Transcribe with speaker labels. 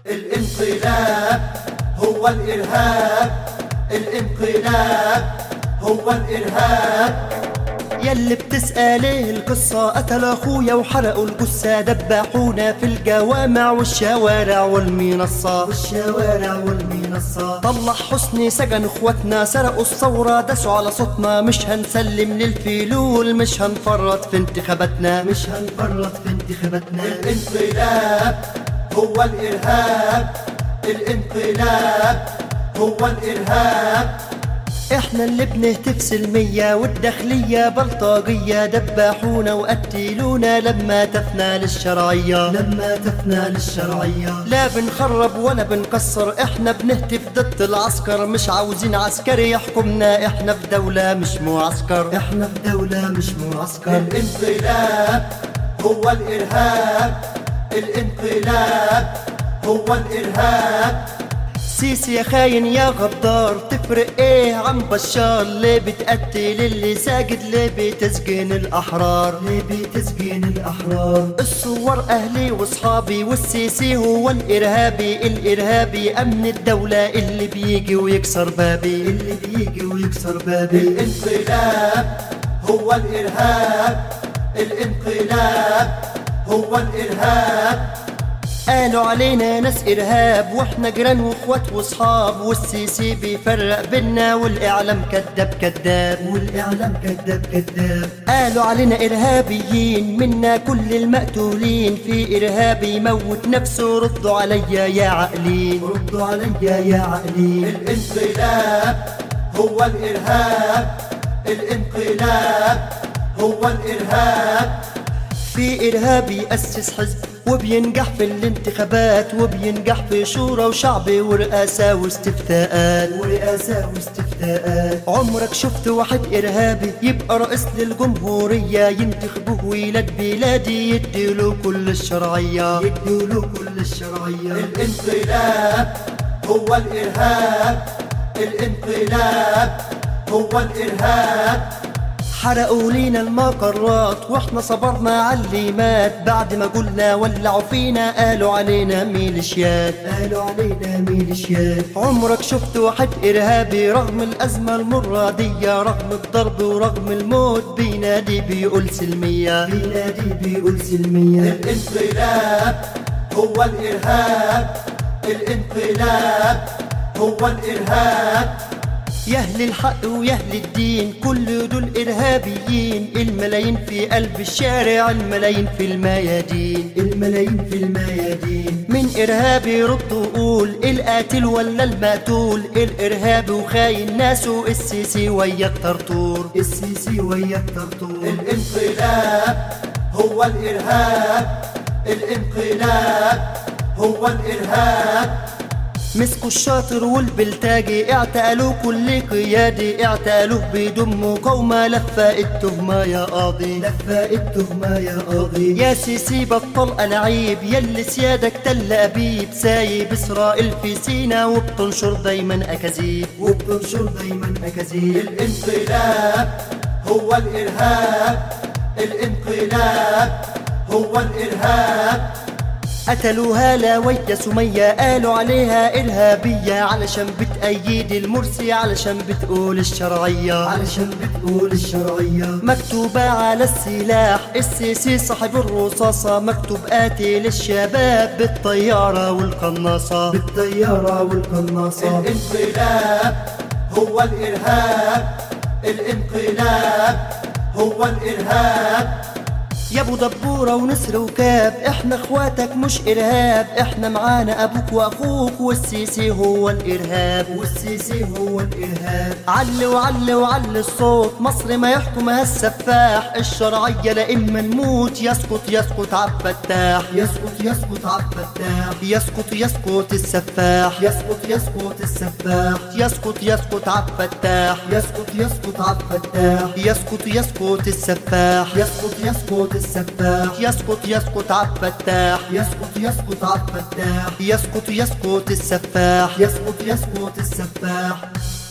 Speaker 1: الانقلاب هو الإرهاب، الانقلاب هو الإرهاب.
Speaker 2: يلي بتسأليه القصة قتل أخويا وحرقوا الجثة، دبحونا في الجوامع والشوارع والمنصة، طلع حسني سجن اخواتنا، سرقوا الثورة داسوا على صوتنا، مش هنسلم للفلول، مش هنفرط في انتخاباتنا،
Speaker 1: الانقلاب هو الإرهاب، الانقلاب هو الإرهاب.
Speaker 2: احنا اللي بنهتف سلمية والداخلية بلطاجية، دبحونا وقتلونا لما تفنى للشرعية، لا بنخرب ولا بنكسر، احنا بنهتف ضد العسكر، مش عاوزين عسكري يحكمنا، احنا في دولة مش معسكر،
Speaker 1: الانقلاب هو الإرهاب، الانقلاب هو الإرهاب.
Speaker 2: سيسي يا خاين يا غدار، تفرق ايه عن بشار؟ ليه بتقتل اللي ساجد؟ ليه بتسجن الأحرار؟ الثوار أهلي وصحابي، والسيسي هو الإرهابي أمن الدولة اللي بيجي ويكسر بابي،
Speaker 1: الانقلاب هو الإرهاب، الانقلاب هو الإرهاب.
Speaker 2: قالوا علينا ناس إرهاب واحنا جيران واخوات وصحاب، والسيسي بيفرق بينا والإعلام كذاب، قالوا علينا إرهابيين، منا كل المقتولين، في إرهابي يموت نفسه، ردوا عليا يا عاقلين،
Speaker 1: الانقلاب هو الإرهاب، الانقلاب هو الإرهاب.
Speaker 2: في إرهابي يأسس حزب وبينجح في الانتخابات، وبينجح في شورى وشعب ورئاسة واستفتاءات، عمرك شفت واحد إرهابي يبقى رئيس للجمهورية، ينتخبوه ولاد بلادي يديله كل الشرعية،
Speaker 1: الانقلاب هو الإرهاب، الانقلاب هو الإرهاب.
Speaker 2: حرقوا لينا المقرات واحنا صبرنا على اللي مات، بعد ما قلنا ولعوا فينا قالوا علينا ميليشيات، عمرك شفت واحد إرهابي رغم الأزمة المرة دي، رغم الضرب ورغم الموت بينادي بيقول سلمية،
Speaker 1: الانقلاب هو الإرهاب، الانقلاب هو الإرهاب.
Speaker 2: يا أهل الحق ويا أهل الدين كل دول إرهابيين، الملايين في قلب الشارع، الملايين في الميادين، من إرهابي رد وقول القاتل ولا المقتول؟ الإرهابي وخاين ناسه السيسي ويا الطرطور،
Speaker 1: الانقلاب هو الإرهاب، الانقلاب هو الإرهاب.
Speaker 2: مسكوا الشاطر والبلتاجي، اعتقلوا كل قيادي، اعتقلوه بدون مقاومة، لفة التهمة يا قاضي، يا سيسي بطل ألعيب، يلي سيادك تل أبيب، سايب إسرائيل في سينا وبتنشر دايما أكاذيب،
Speaker 1: الانقلاب هو الإرهاب، الانقلاب هو الإرهاب.
Speaker 2: قتلوا هالة ويا سمية، قالوا عليها إرهابية، علشان بتأيد المرسي، علشان بتقول الشرعية، مكتوبة على السلاح السيسي صاحب الرصاصة، مكتوب قاتل الشباب بالطيارة والقناصة،
Speaker 1: الانقلاب هو الإرهاب، الانقلاب هو الإرهاب.
Speaker 2: يا ابو دبورة ونسر وكاب، احنا اخواتك مش ارهاب، احنا معانا ابوك واخوك، والسيسي هو الارهاب، علي وعلي وعلي الصوت، مصر ما يحكمها السفاح، الشرعية لا اما نموت، يسقط عبد الفتاح، يسقط السفاح، يسقط عبد الفتاح، يسقط السفاح، يسقط عبد الفتاح، يسقط السفاح.